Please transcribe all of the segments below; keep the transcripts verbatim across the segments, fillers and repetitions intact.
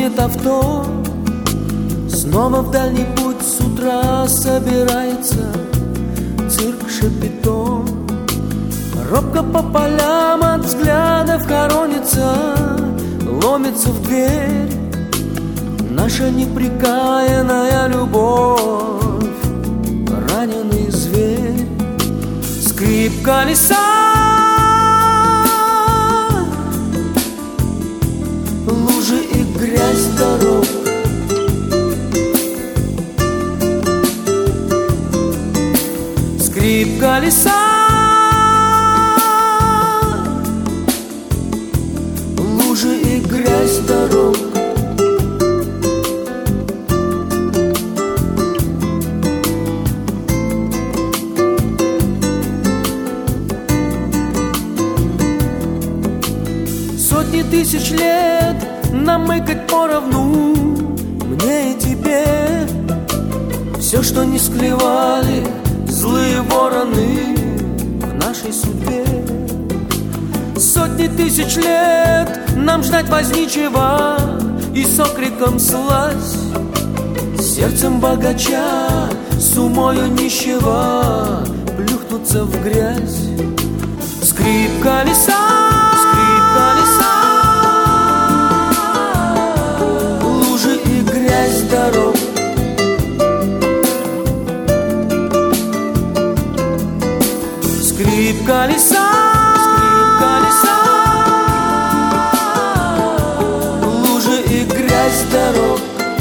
стынет авто. Снова в дальний путь с утра собирается цирк Шапито. Робко по полям от взглядов хоронится, ломится в дверь наша непрекаянная любовь, раненый зверь. Скрип колеса, лужи и грязь дорог. Скрип колеса, лужи и грязь дорог. Сотни тысяч лет намыкать поровну мне и тебе. Все, что не склевали злые вороны в нашей судьбе. Сотни тысяч лет нам ждать возничего и с окриком слазь, сердцем богача, с умою нищего плюхнуться в грязь. Скрип колеса, скрип колеса, лужи и грязь дорог. Скрип колеса, скрип колеса, лужи и грязь дорог.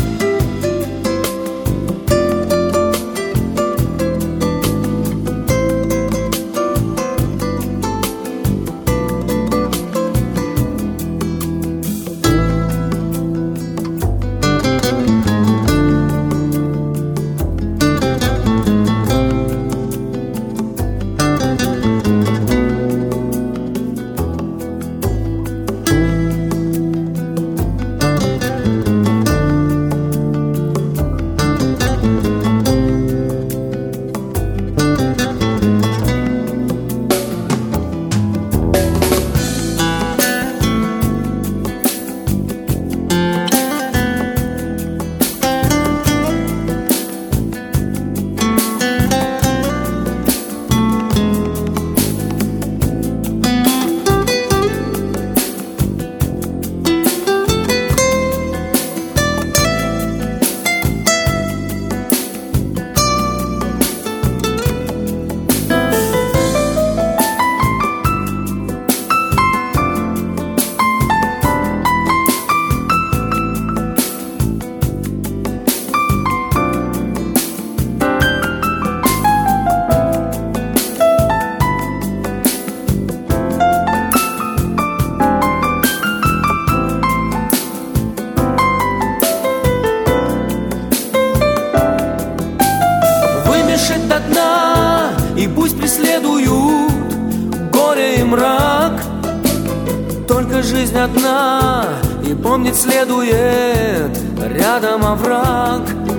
До дна, и пусть преследуют горе и мрак. Только жизнь одна, и помнить следует рядом овраг.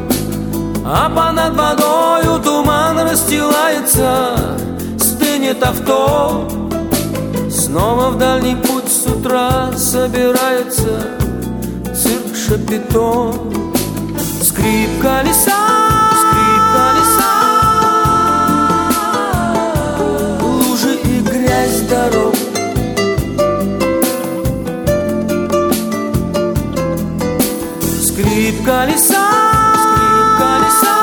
А понад водою туман расстилается, стынет авто. Снова в дальний путь с утра собирается цирк Шапито. Скрип колеса, скрип колеса, дорог. Скрип колеса, скрип колеса,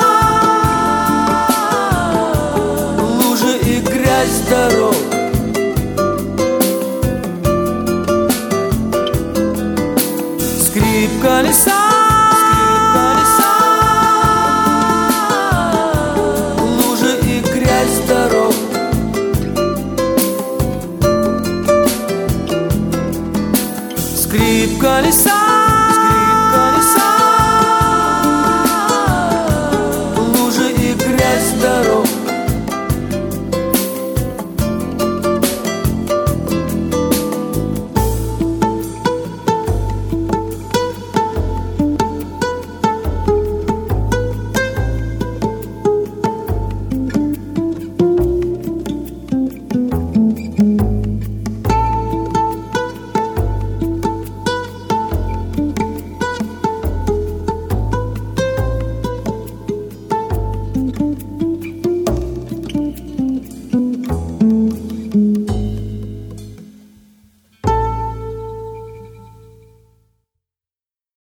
лужи и грязь дорог. Скрип колеса,